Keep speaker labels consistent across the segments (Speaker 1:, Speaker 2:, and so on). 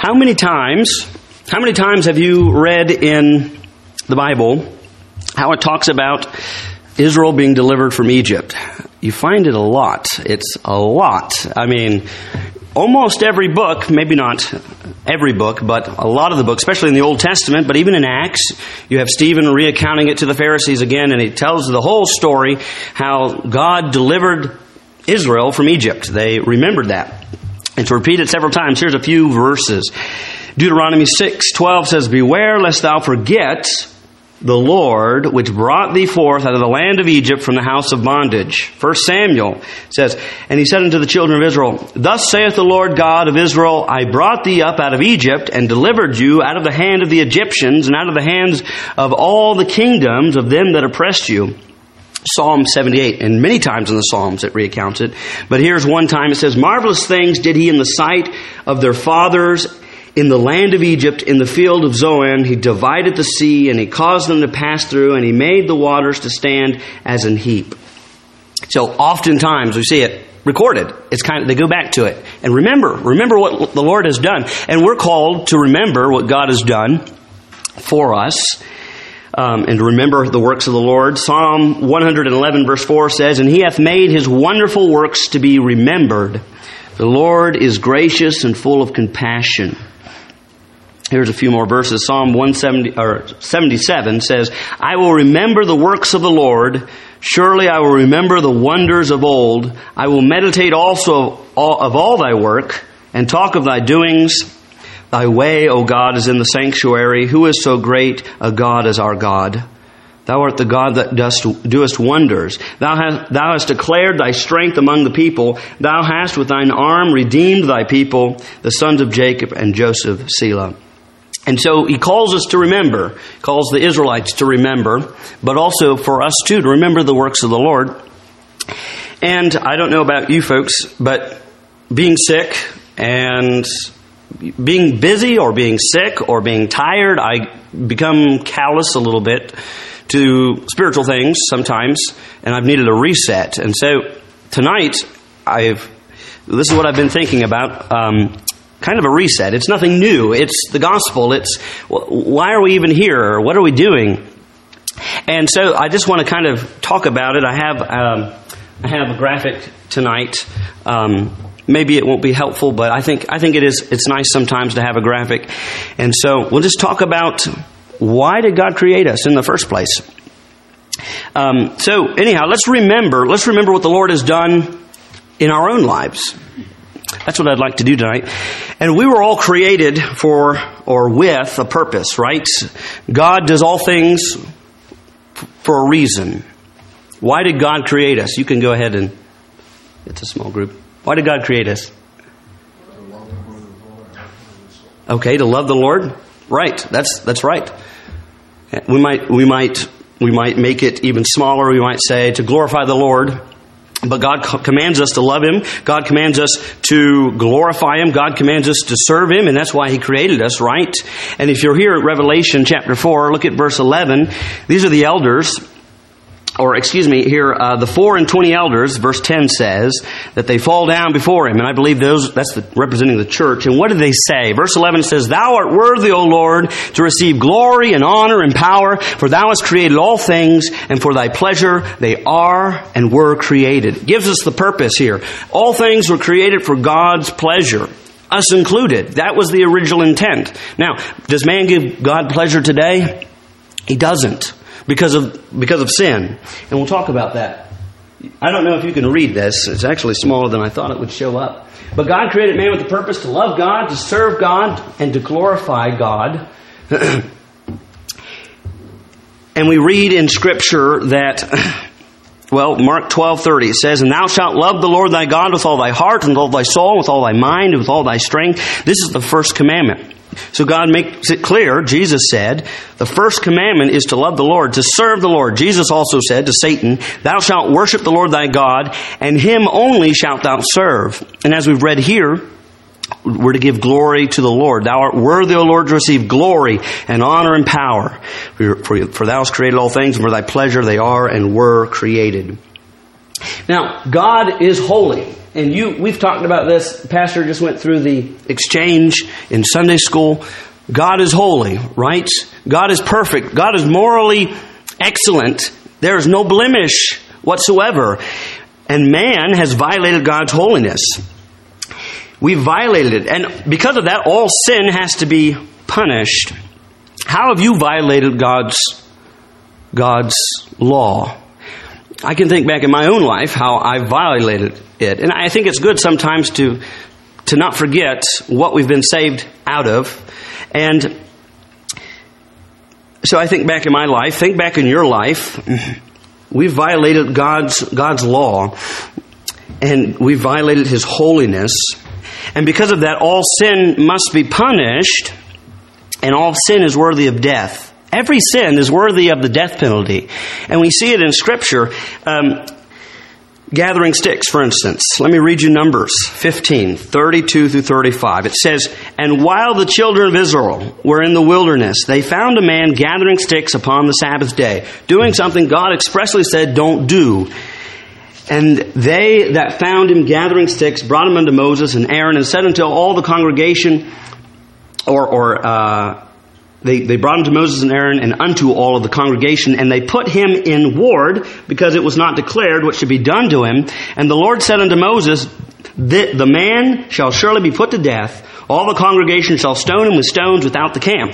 Speaker 1: How many times have you read in the Bible how it talks about Israel being delivered from Egypt? You find it a lot. It's a lot. I mean, almost every book, maybe not every book, but a lot of the books, especially in the Old Testament, but even in Acts, you have Stephen recounting it to the Pharisees again, and he tells the whole story how God delivered Israel from Egypt. They remembered that. It's repeated several times. Here's a few verses. Deuteronomy 6:12 says, "Beware lest thou forget the Lord, which brought thee forth out of the land of Egypt from the house of bondage." 1 Samuel says, "And he said unto the children of Israel, Thus saith the Lord God of Israel, I brought thee up out of Egypt, and delivered you out of the hand of the Egyptians, and out of the hands of all the kingdoms of them that oppressed you." Psalm 78, and many times in the Psalms it recounts it. But here's one time it says, "Marvelous things did he in the sight of their fathers in the land of Egypt, in the field of Zoan. He divided the sea, and he caused them to pass through, and he made the waters to stand as an heap." So oftentimes we see it recorded. It's they go back to it. And remember what the Lord has done. And we're called to remember what God has done for us. And to remember the works of the Lord. Psalm 111 verse 4 says, "And he hath made his wonderful works to be remembered. The Lord is gracious and full of compassion." Here's a few more verses. Psalm 77 says, "I will remember the works of the Lord. Surely I will remember the wonders of old. I will meditate also of all thy work, and talk of thy doings. Thy way, O God, is in the sanctuary. Who is so great a God as our God? Thou art the God that doest wonders. Thou hast declared thy strength among the people. Thou hast with thine arm redeemed thy people, the sons of Jacob and Joseph, Selah." And so he calls us to remember, calls the Israelites to remember, but also for us too to remember the works of the Lord. And I don't know about you folks, but being sick and being busy or being sick or being tired, I become callous a little bit to spiritual things sometimes, and I've needed a reset. And so tonight, this is what I've been thinking about, kind of a reset. It's nothing new. It's the gospel. It's why are we even here? What are we doing? And so I just want to kind of talk about it. I have a graphic tonight. Maybe it won't be helpful, but I think it is. It's nice sometimes to have a graphic. And so we'll just talk about why did God create us in the first place. So anyhow, let's remember what the Lord has done in our own lives. That's what I'd like to do tonight. And we were all created for or with a purpose, right? God does all things for a reason. Why did God create us? You can go ahead and, it's a small group. Why did God create us? Okay, to love the Lord? Right. That's right. We might make it even smaller. We might say to glorify the Lord. But God commands us to love Him. God commands us to glorify Him. God commands us to serve Him. And that's why He created us, right? And if you're here at Revelation chapter 4, look at verse 11. These are the elders. The 4 and 20 elders, verse 10 says, that they fall down before Him. And I believe that's representing the church. And what do they say? Verse 11 says, "Thou art worthy, O Lord, to receive glory and honor and power, for Thou hast created all things, and for Thy pleasure they are and were created." It gives us the purpose here. All things were created for God's pleasure, us included. That was the original intent. Now, does man give God pleasure today? He doesn't. Because of sin. And we'll talk about that. I don't know if you can read this. It's actually smaller than I thought it would show up. But God created man with the purpose to love God, to serve God, and to glorify God. And we read in Scripture that, Mark 12:30 says, "And thou shalt love the Lord thy God with all thy heart, and with all thy soul, with all thy mind, and with all thy strength." This is the first commandment. So God makes it clear, Jesus said, the first commandment is to love the Lord, to serve the Lord. Jesus also said to Satan, "Thou shalt worship the Lord thy God, and Him only shalt thou serve." And as we've read here, we're to give glory to the Lord. "Thou art worthy, O Lord, to receive glory and honor and power. For Thou hast created all things, and for Thy pleasure they are and were created." Now, God is holy. And we've talked about this. Pastor just went through the exchange in Sunday school. God is holy, right? God is perfect. God is morally excellent. There is no blemish whatsoever. And man has violated God's holiness. We've violated it. And because of that, all sin has to be punished. How have you violated God's law? I can think back in my own life how I violated it. And I think it's good sometimes to not forget what we've been saved out of. And so I think back in my life, think back in your life. We've violated God's law, and we've violated His holiness. And because of that, all sin must be punished, and all sin is worthy of death. Every sin is worthy of the death penalty. And we see it in Scripture. Gathering sticks, for instance. Let me read you Numbers 15, 32 through 35. It says, "And while the children of Israel were in the wilderness, they found a man gathering sticks upon the Sabbath day, doing something God expressly said don't do. And they that found him gathering sticks brought him unto Moses and Aaron and said unto all the congregation," They brought him to Moses and Aaron and unto all of the congregation, and they put him in ward, because it was not declared what should be done to him. And the Lord said unto Moses, "The man shall surely be put to death. All the congregation shall stone him with stones without the camp."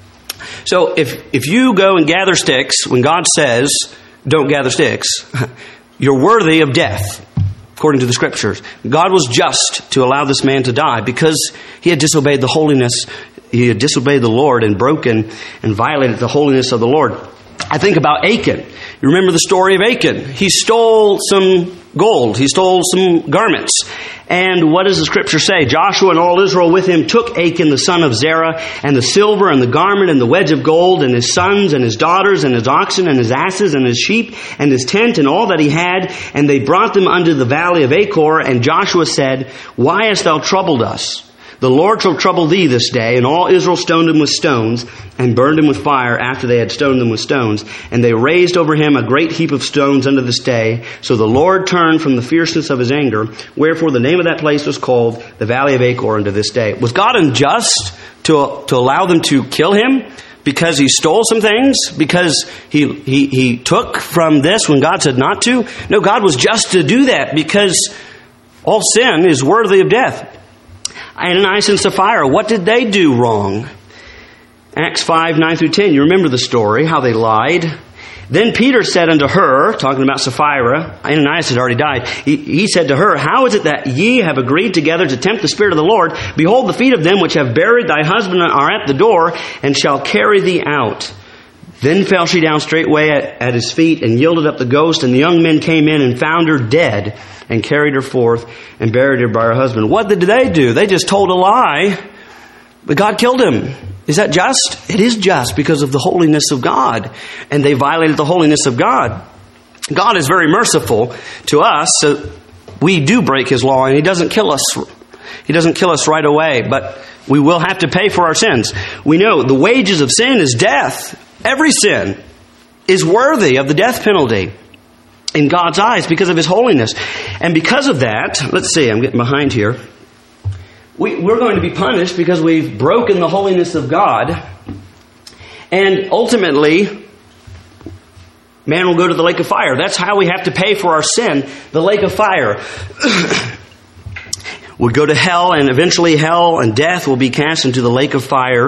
Speaker 1: So if you go and gather sticks, when God says, don't gather sticks, you're worthy of death, according to the Scriptures. God was just to allow this man to die because he had disobeyed the holiness. He had disobeyed the Lord and broken and violated the holiness of the Lord. I think about Achan. You remember the story of Achan. He stole some gold. He stole some garments. And what does the Scripture say? Joshua and all Israel with him took Achan the son of Zerah, and the silver and the garment and the wedge of gold, and his sons and his daughters and his oxen and his asses and his sheep and his tent and all that he had, and they brought them unto the valley of Achor. And Joshua said, "Why hast thou troubled us? The Lord shall trouble thee this day." And all Israel stoned him with stones and burned him with fire after they had stoned them with stones. And they raised over him a great heap of stones unto this day. So the Lord turned from the fierceness of his anger. Wherefore the name of that place was called the Valley of Achor unto this day. Was God unjust to allow them to kill him because he stole some things? Because he took from this when God said not to? No, God was just to do that because all sin is worthy of death. Ananias and Sapphira, what did they do wrong? Acts 5, 9 through 10. You remember the story, how they lied. Then Peter said unto her, talking about Sapphira, Ananias had already died. He said to her, "How is it that ye have agreed together to tempt the Spirit of the Lord? Behold, the feet of them which have buried thy husband are at the door, and shall carry thee out." Then fell she down straightway at his feet, and yielded up the ghost. And the young men came in and found her dead, and carried her forth, and buried her by her husband. What did they do? They just told a lie, but God killed him. Is that just? It is just because of the holiness of God. And they violated the holiness of God. God is very merciful to us, so we do break His law, and He doesn't kill us. He doesn't kill us right away, but we will have to pay for our sins. We know the wages of sin is death. Every sin is worthy of the death penalty in God's eyes because of His holiness. And because of that, let's see, I'm getting behind here. We're going to be punished because we've broken the holiness of God. And ultimately, man will go to the lake of fire. That's how we have to pay for our sin, the lake of fire. We'll go to hell, and eventually hell and death will be cast into the lake of fire.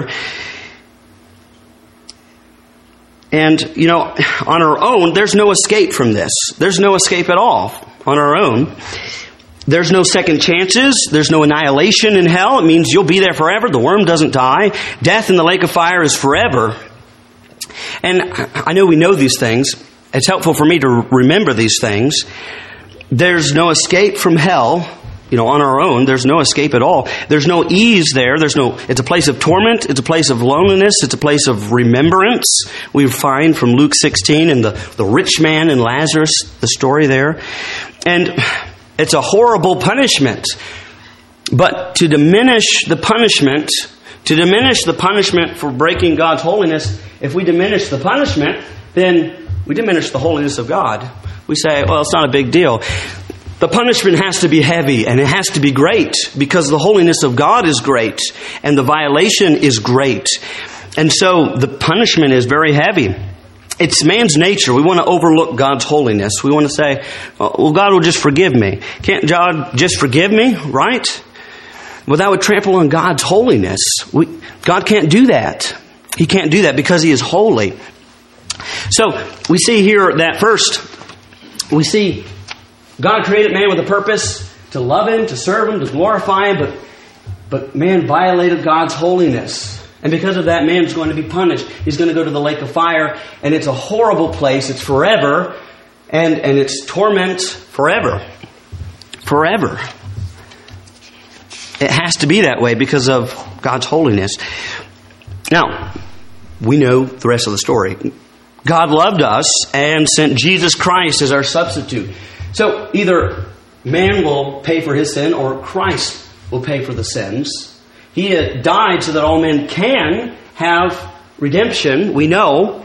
Speaker 1: And, on our own, there's no escape from this. There's no escape at all on our own. There's no second chances. There's no annihilation in hell. It means you'll be there forever. The worm doesn't die. Death in the lake of fire is forever. And I know we know these things. It's helpful for me to remember these things. There's no escape from hell. On our own, there's no escape at all. There's no ease there. It's a place of torment. It's a place of loneliness. It's a place of remembrance. We find from Luke 16 and the rich man and Lazarus, the story there. And it's a horrible punishment. But to diminish the punishment for breaking God's holiness, if we diminish the punishment, then we diminish the holiness of God. We say, well, it's not a big deal. The punishment has to be heavy, and it has to be great, because the holiness of God is great, and the violation is great. And so the punishment is very heavy. It's man's nature. We want to overlook God's holiness. We want to say, well, God will just forgive me. Can't God just forgive me, right? Well, that would trample on God's holiness. God can't do that. He can't do that because He is holy. So we see here that first, we see God created man with a purpose to love Him, to serve Him, to glorify Him, but man violated God's holiness. And because of that, man's going to be punished. He's going to go to the lake of fire, and it's a horrible place. It's forever, and it's torment forever. Forever. It has to be that way because of God's holiness. Now, we know the rest of the story. God loved us and sent Jesus Christ as our substitute. So either man will pay for his sin or Christ will pay for the sins. He died so that all men can have redemption. We know.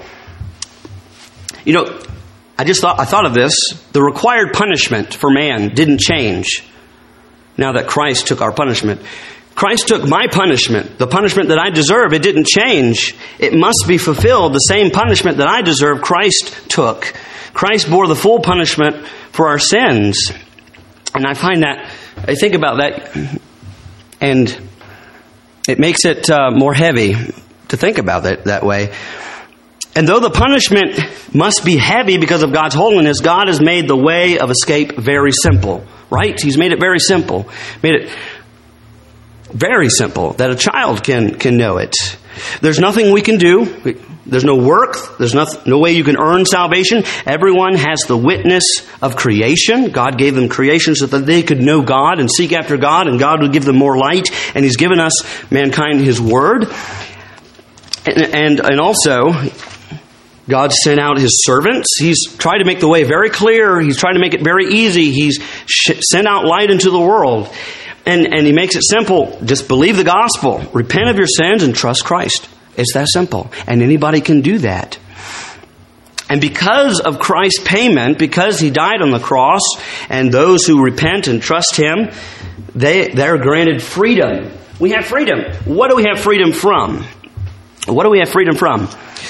Speaker 1: I thought of this. The required punishment for man didn't change now that Christ took our punishment. Christ took my punishment, the punishment that I deserve. It didn't change. It must be fulfilled. The same punishment that I deserve, Christ took. Christ bore the full punishment for our sins. And I think about that, and it makes it more heavy to think about it that way. And though the punishment must be heavy because of God's holiness, God has made the way of escape very simple, right? He's made it very simple. Made it very simple that a child can know it. There's nothing we can do. There's no work. There's no way you can earn salvation. Everyone has the witness of creation. God gave them creation so that they could know God and seek after God, and God would give them more light. And He's given us, mankind, His Word. And also, God sent out His servants. He's tried to make the way very clear. He's tried to make it very easy. He's sent out light into the world. And He makes it simple. Just believe the gospel. Repent of your sins and trust Christ. It's that simple. And anybody can do that. And because of Christ's payment, because He died on the cross, and those who repent and trust Him, they're granted freedom. We have freedom. What do we have freedom from? What do we have freedom from?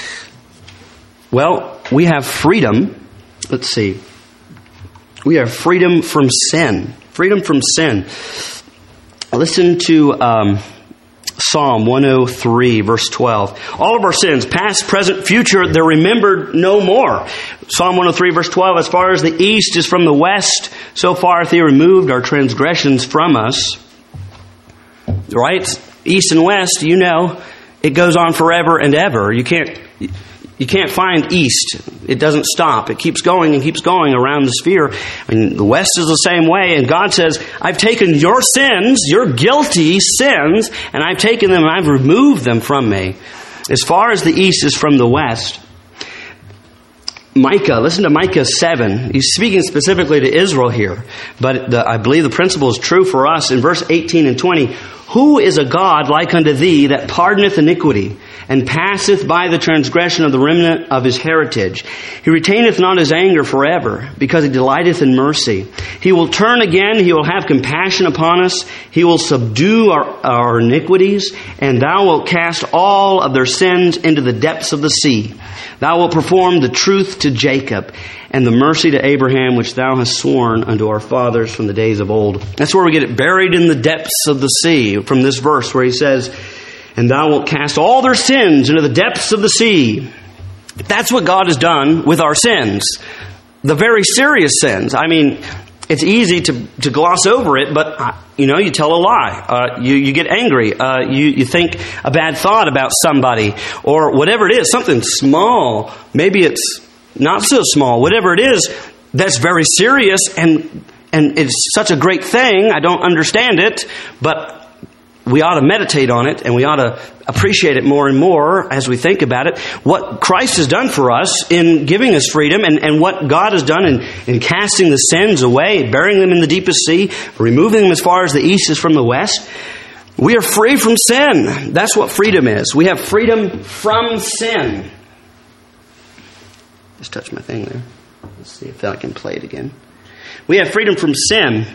Speaker 1: Well, we have freedom. Let's see. We have freedom from sin. Freedom from sin. Listen to Psalm 103, verse 12. All of our sins, past, present, future, they're remembered no more. Psalm 103, verse 12. As far as the east is from the west, so far hath He removed our transgressions from us. Right? East and west, it goes on forever and ever. You can't find east. It doesn't stop. It keeps going and keeps going around the sphere. And the west is the same way. And God says, I've taken your sins, your guilty sins, and I've taken them and I've removed them from me. As far as the east is from the west. Micah, listen to Micah 7. He's speaking specifically to Israel here. But I believe the principle is true for us. In verse 18 and 20, who is a God like unto thee that pardoneth iniquity, and passeth by the transgression of the remnant of his heritage? He retaineth not his anger forever, because he delighteth in mercy. He will turn again, he will have compassion upon us. He will subdue our iniquities, and thou wilt cast all of their sins into the depths of the sea. Thou wilt perform the truth to Jacob, and the mercy to Abraham, which thou hast sworn unto our fathers from the days of old. That's where we get it, buried in the depths of the sea, from this verse where he says, and thou wilt cast all their sins into the depths of the sea. That's what God has done with our sins. The very serious sins. I mean, it's easy to gloss over it, but, you tell a lie. You get angry. You think a bad thought about somebody. Or whatever it is, something small. Maybe it's not so small. Whatever it is, that's very serious, and it's such a great thing. I don't understand it, but we ought to meditate on it, and we ought to appreciate it more and more as we think about it. What Christ has done for us in giving us freedom, and what God has done in casting the sins away, burying them in the deepest sea, removing them as far as the east is from the west. We are free from sin. That's what freedom is. We have freedom from sin. Just touch my thing there. Let's see if I can play it again. We have freedom from sin.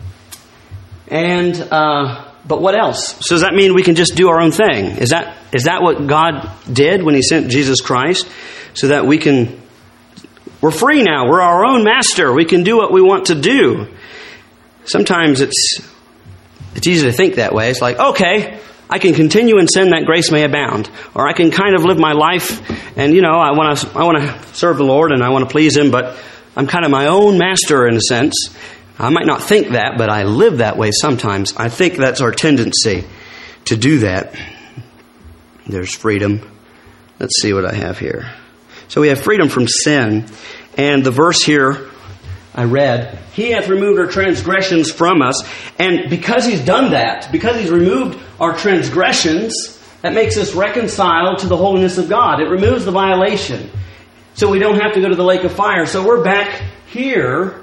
Speaker 1: And, but what else? So does that mean we can just do our own thing? Is that what God did when He sent Jesus Christ? So that we're free now. We're our own master. We can do what we want to do. Sometimes it's easy to think that way. It's like, okay, I can continue in sin that grace may abound. Or I can kind of live my life and, I want to serve the Lord and I want to please Him, but I'm kind of my own master in a sense. I might not think that, but I live that way sometimes. I think that's our tendency to do that. There's freedom. Let's see what I have here. So we have freedom from sin. And the verse here I read, He hath removed our transgressions from us. And because He's done that, because He's removed our transgressions, that makes us reconciled to the holiness of God. It removes the violation. So we don't have to go to the lake of fire. So we're back here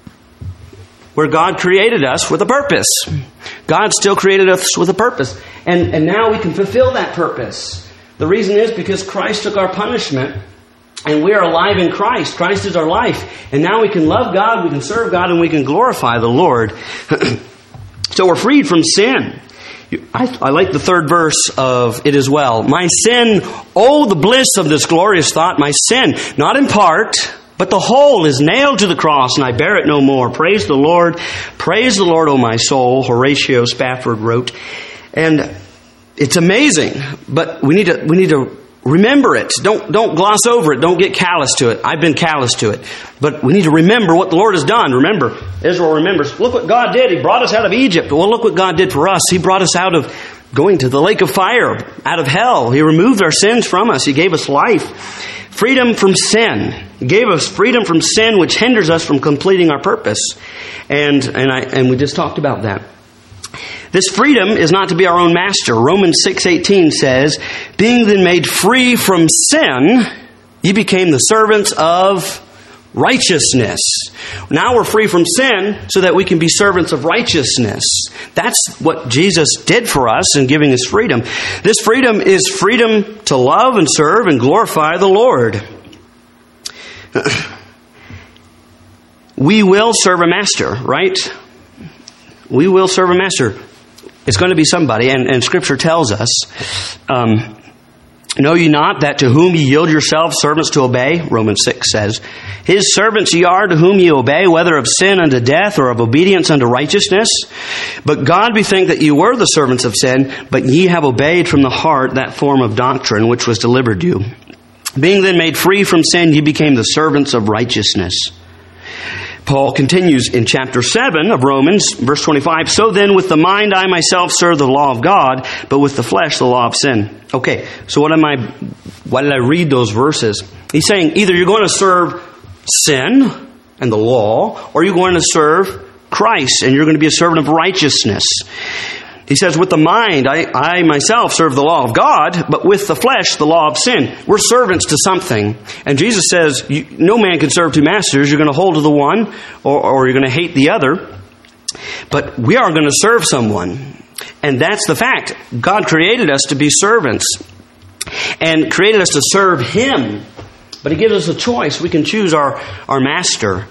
Speaker 1: where God created us with a purpose. God still created us with a purpose. And now we can fulfill that purpose. The reason is because Christ took our punishment. And we are alive in Christ. Christ is our life. And now we can love God, we can serve God, and we can glorify the Lord. So we're freed from sin. I like the third verse of it as well. My sin, oh, the bliss of this glorious thought. My sin, not in part, but the whole is nailed to the cross, and I bear it no more. Praise the Lord, O my soul, Horatio Spafford wrote. And it's amazing, but we need to remember it. Don't gloss over it. Don't get callous to it. I've been callous to it. But we need to remember what the Lord has done. Remember, Israel remembers, look what God did. He brought us out of Egypt. Well, look what God did for us. He brought us out of going to the lake of fire, out of hell. He removed our sins from us. He gave us life. Freedom from sin. He gave us freedom from sin, which hinders us from completing our purpose. And we just talked about that. This freedom is not to be our own master. Romans 6:18 says, being then made free from sin, ye became the servants of righteousness. Now we're free from sin so that we can be servants of righteousness. That's what Jesus did for us in giving us freedom. This freedom is freedom to love and serve and glorify the Lord. We will serve a master, right? We will serve a master. It's going to be somebody, and Scripture tells us, know ye not that to whom ye yield yourselves servants to obey? Romans 6 says, His servants ye are to whom ye obey, whether of sin unto death or of obedience unto righteousness. But God bethink that ye were the servants of sin, but ye have obeyed from the heart that form of doctrine which was delivered you. Being then made free from sin, ye became the servants of righteousness. Paul continues in chapter 7 of Romans, verse 25, so then with the mind I myself serve the law of God, but with the flesh the law of sin. Okay, so why did I read those verses? He's saying either you're going to serve sin and the law, or you're going to serve Christ, and you're going to be a servant of righteousness. He says, with the mind, I myself serve the law of God, but with the flesh, the law of sin. We're servants to something. And Jesus says, no man can serve two masters. You're going to hold to the one, or you're going to hate the other. But we are going to serve someone. And that's the fact. God created us to be servants. And created us to serve Him. But He gives us a choice. We can choose our master.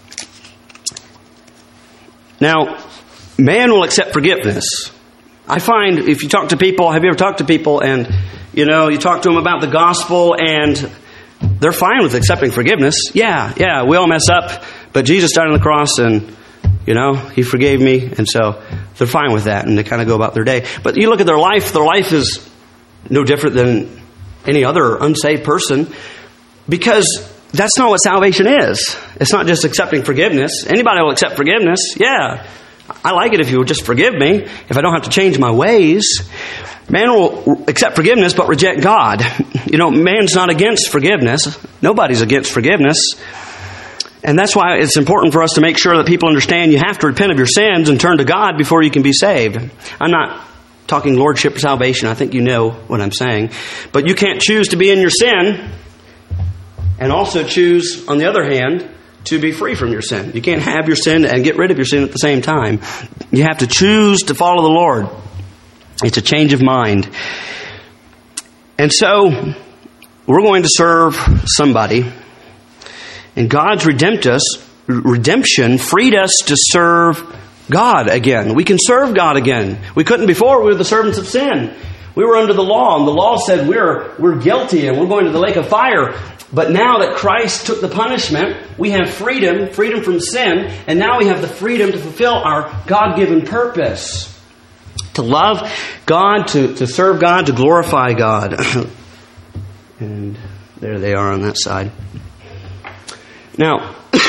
Speaker 1: Now, man will accept forgiveness. I find if you talk to people, have you ever talked to people and, you talk to them about the gospel and they're fine with accepting forgiveness. Yeah, we all mess up, but Jesus died on the cross and, He forgave me. And so they're fine with that and they kind of go about their day. But you look at their life is no different than any other unsaved person because that's not what salvation is. It's not just accepting forgiveness. Anybody will accept forgiveness. Yeah. I like it if you will just forgive me, if I don't have to change my ways. Man will accept forgiveness but reject God. Man's not against forgiveness. Nobody's against forgiveness. And that's why it's important for us to make sure that people understand you have to repent of your sins and turn to God before you can be saved. I'm not talking lordship or salvation. I think you know what I'm saying. But you can't choose to be in your sin and also choose, on the other hand, to be free from your sin. You can't have your sin and get rid of your sin at the same time. You have to choose to follow the Lord. It's a change of mind. And so, we're going to serve somebody. And God's redeemed us redemption freed us to serve God again. We can serve God again. We couldn't before. We were the servants of sin. We were under the law, and the law said we're guilty and we're going to the lake of fire. But now that Christ took the punishment, we have freedom from sin, and now we have the freedom to fulfill our God-given purpose. To love God, to serve God, to glorify God. And there they are on that side. Now,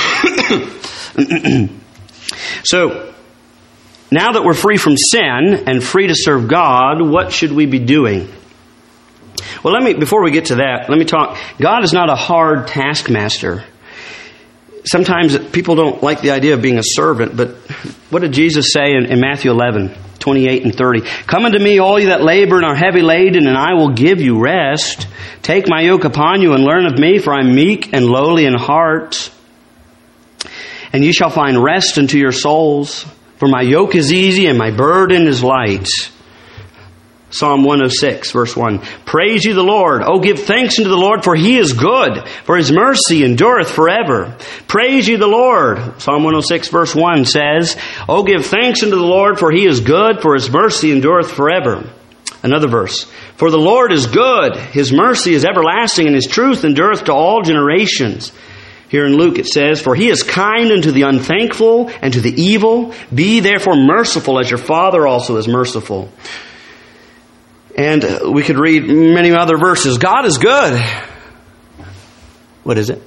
Speaker 1: so, now that we're free from sin and free to serve God, what should we be doing? Well, before we get to that, let me talk. God is not a hard taskmaster. Sometimes people don't like the idea of being a servant, but what did Jesus say in Matthew 11:28 and 30? Come unto me, all you that labor and are heavy laden, and I will give you rest. Take my yoke upon you and learn of me, for I am meek and lowly in heart. And you shall find rest unto your souls. For my yoke is easy and my burden is light. Psalm 106, verse 1. Praise ye the Lord. Oh, give thanks unto the Lord, for He is good, for His mercy endureth forever. Praise ye the Lord. Psalm 106, verse 1 says, Oh, give thanks unto the Lord, for He is good, for His mercy endureth forever. Another verse. For the Lord is good, His mercy is everlasting, and His truth endureth to all generations. Here in Luke it says, For He is kind unto the unthankful and to the evil. Be therefore merciful as your Father also is merciful. And we could read many other verses. God is good. What is it?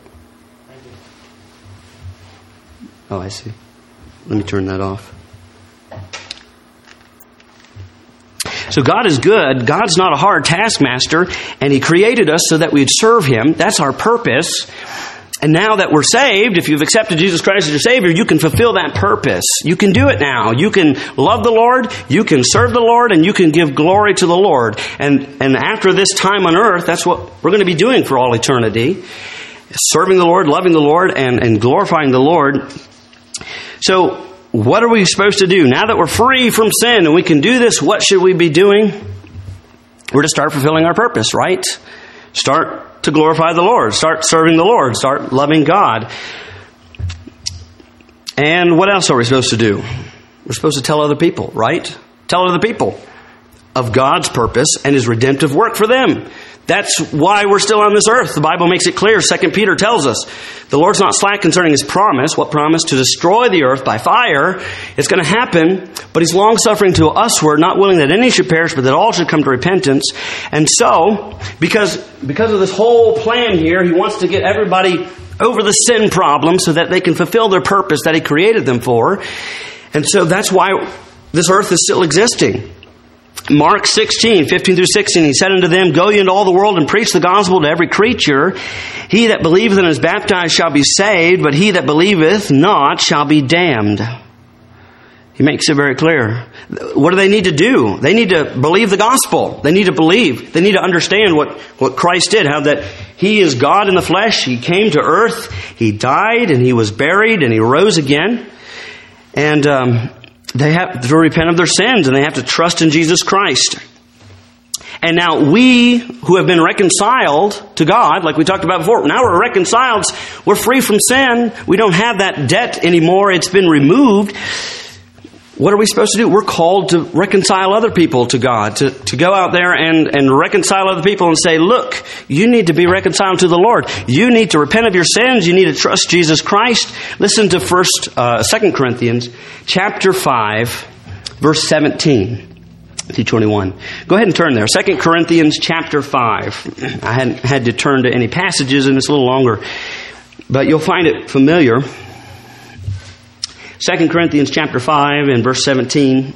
Speaker 1: Oh, I see. Let me turn that off. So God is good. God's not a hard taskmaster. And He created us so that we'd serve Him. That's our purpose. And now that we're saved, if you've accepted Jesus Christ as your Savior, you can fulfill that purpose. You can do it now. You can love the Lord, you can serve the Lord, and you can give glory to the Lord. And after this time on earth, that's what we're going to be doing for all eternity. Serving the Lord, loving the Lord, and glorifying the Lord. So, what are we supposed to do? Now that we're free from sin and we can do this, what should we be doing? We're to start fulfilling our purpose, right? Start to glorify the Lord. Start serving the Lord. Start loving God. And what else are we supposed to do? We're supposed to tell other people, right? Tell other people of God's purpose and His redemptive work for them. That's why we're still on this earth. The Bible makes it clear. 2 Peter tells us the Lord's not slack concerning His promise. What promise? To destroy the earth by fire. It's going to happen, but He's long-suffering to usward, not willing that any should perish, but that all should come to repentance. And so, because of this whole plan here, He wants to get everybody over the sin problem so that they can fulfill their purpose that He created them for. And so that's why this earth is still existing. Mark 16, 15 through 16, He said unto them, Go ye into all the world and preach the gospel to every creature. He that believeth and is baptized shall be saved, but he that believeth not shall be damned. He makes it very clear. What do they need to do? They need to believe the gospel. They need to believe. They need to understand what Christ did, how that He is God in the flesh. He came to earth. He died and He was buried and He rose again. And they have to repent of their sins and they have to trust in Jesus Christ. And now we who have been reconciled to God, like we talked about before, now we're reconciled. We're free from sin. We don't have that debt anymore. It's been removed. What are we supposed to do? We're called to reconcile other people to God, to go out there and reconcile other people and say, look, you need to be reconciled to the Lord. You need to repent of your sins. You need to trust Jesus Christ. Listen to 2 Corinthians chapter 5, verse 17 through 21. Go ahead and turn there. 2 Corinthians chapter 5. I hadn't had to turn to any passages and it's a little longer, but you'll find it familiar. 2 Corinthians chapter 5 and verse 17.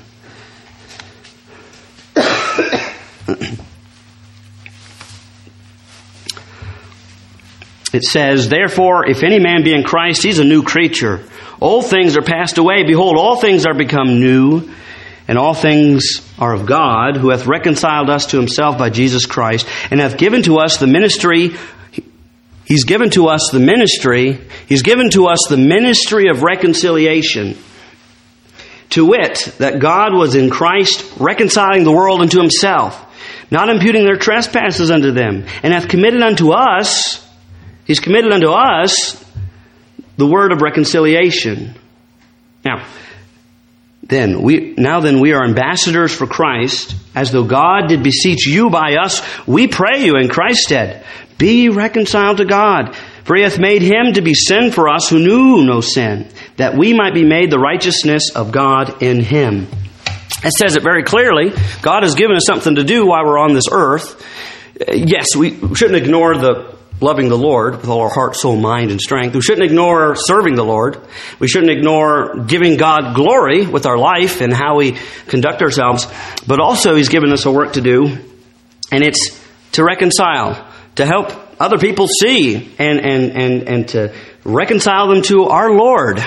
Speaker 1: It says, Therefore, if any man be in Christ, he's a new creature. Old things are passed away. Behold, all things are become new. And all things are of God, who hath reconciled us to Himself by Jesus Christ, and hath given to us the ministry. He's given to us the ministry. He's given to us the ministry of reconciliation. To wit, that God was in Christ reconciling the world unto Himself, not imputing their trespasses unto them, and hath committed unto us, He's committed unto us, the word of reconciliation. Now then we are ambassadors for Christ, as though God did beseech you by us. We pray you in Christ's stead, be reconciled to God. For he hath made him to be sin for us who knew no sin, that we might be made the righteousness of God in him. It says it very clearly. God has given us something to do while we're on this earth. Yes, we shouldn't ignore the loving the Lord with all our heart, soul, mind, and strength. We shouldn't ignore serving the Lord. We shouldn't ignore giving God glory with our life and how we conduct ourselves. But also he's given us a work to do, and it's to reconcile, to help other people see and to reconcile them to our Lord.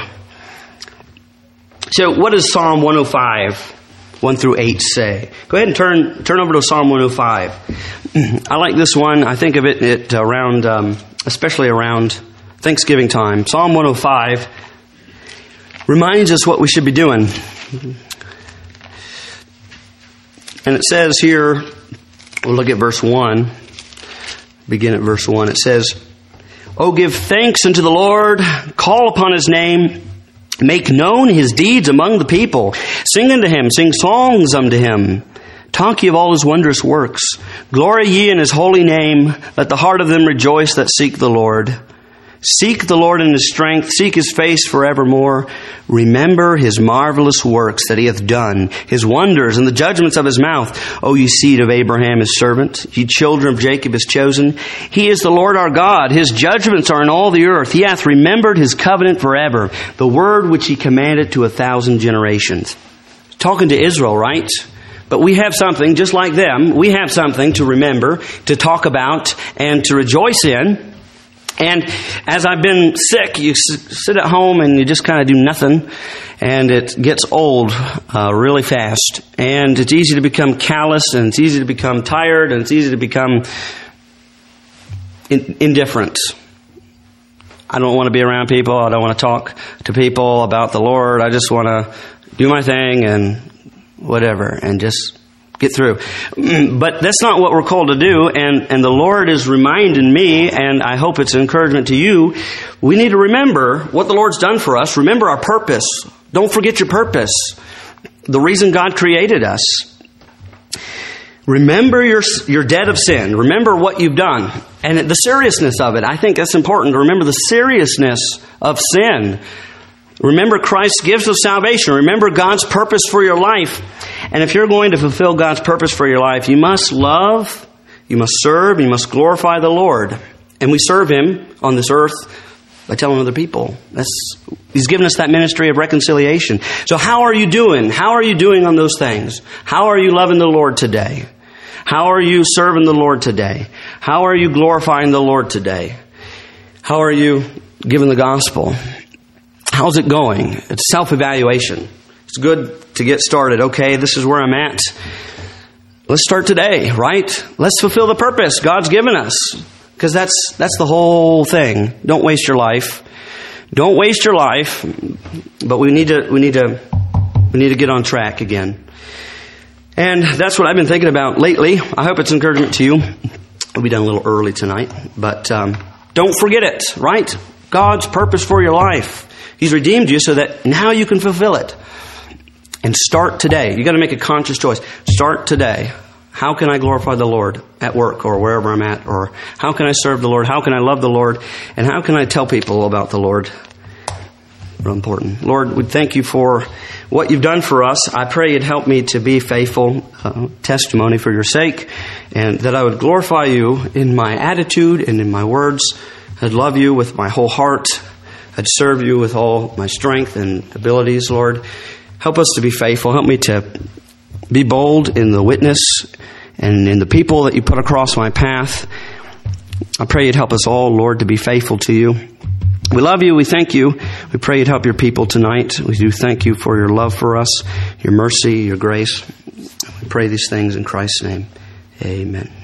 Speaker 1: So what does Psalm 105 1 through 8 say? Go ahead and turn over to Psalm 105. I like this one. I think of it around, especially around Thanksgiving time. Psalm 105 reminds us what we should be doing. And it says here, we'll look at verse 1. Begin at verse 1. It says, "Oh, give thanks unto the Lord, call upon his name, make known his deeds among the people. Sing unto him, sing songs unto him. Talk ye of all his wondrous works. Glory ye in his holy name. Let the heart of them rejoice that seek the Lord. Seek the Lord in his strength. Seek his face forevermore. Remember his marvelous works that he hath done, his wonders and the judgments of his mouth. O ye seed of Abraham his servant, ye children of Jacob his chosen. He is the Lord our God. His judgments are in all the earth. He hath remembered his covenant forever, the word which he commanded to 1,000 generations." Talking to Israel, right? But we have something, just like them, we have something to remember, to talk about, and to rejoice in. And as I've been sick, you sit at home and you just kind of do nothing, and it gets old really fast. And it's easy to become callous, and it's easy to become tired, and it's easy to become indifferent. I don't want to be around people. I don't want to talk to people about the Lord. I just want to do my thing and whatever, and just get through. But that's not what we're called to do, and the Lord is reminding me, and I hope it's an encouragement to you. We need to remember what the Lord's done for us. Remember our purpose. Don't forget your purpose. The reason God created us. Remember your debt of sin. Remember what you've done. And the seriousness of it. I think that's important to remember the seriousness of sin. Remember Christ's gifts of salvation. Remember God's purpose for your life. And if you're going to fulfill God's purpose for your life, you must love, you must serve, you must glorify the Lord. And we serve him on this earth by telling other people. He's given us that ministry of reconciliation. So how are you doing? How are you doing on those things? How are you loving the Lord today? How are you serving the Lord today? How are you glorifying the Lord today? How are you giving the gospel? How's it going? It's self-evaluation. It's good to get started. Okay, this is where I'm at. Let's start today, right? Let's fulfill the purpose God's given us. Because that's the whole thing. Don't waste your life. Don't waste your life. But we need to get on track again. And that's what I've been thinking about lately. I hope it's encouragement to you. We'll be done a little early tonight. But don't forget it, right? God's purpose for your life. He's redeemed you so that now you can fulfill it. And start today. You got to make a conscious choice. Start today. How can I glorify the Lord at work or wherever I'm at? Or how can I serve the Lord? How can I love the Lord? And how can I tell people about the Lord? Real important. Lord, we thank you for what you've done for us. I pray you'd help me to be faithful testimony for your sake, and that I would glorify you in my attitude and in my words. I'd love you with my whole heart. I'd serve you with all my strength and abilities, Lord. Help us to be faithful. Help me to be bold in the witness and in the people that you put across my path. I pray you'd help us all, Lord, to be faithful to you. We love you. We thank you. We pray you'd help your people tonight. We do thank you for your love for us, your mercy, your grace. We pray these things in Christ's name. Amen.